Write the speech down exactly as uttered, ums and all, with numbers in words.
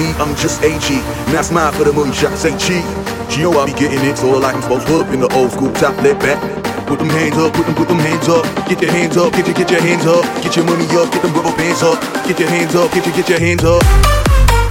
me, I'm just A G. Now smile for the money shot, say G. You know I be getting it, so like I'm supposed to up in the old school top, let back. Put them hands up, put them, put them hands up. Get your hands up, get your, get your hands up. Get your money up, get them rubber bands up. Get your hands up, get your, get your hands up.